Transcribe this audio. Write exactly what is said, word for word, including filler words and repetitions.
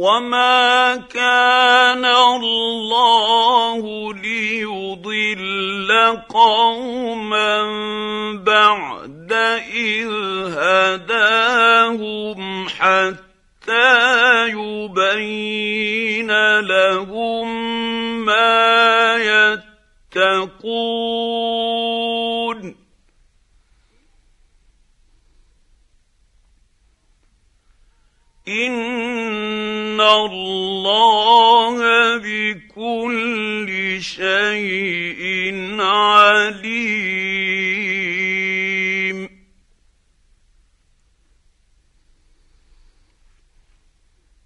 وما كان الله ليضل قوما بعد إذ هداهم حتى يبين لهم ما يتقون إن الله بكل شيء عليم.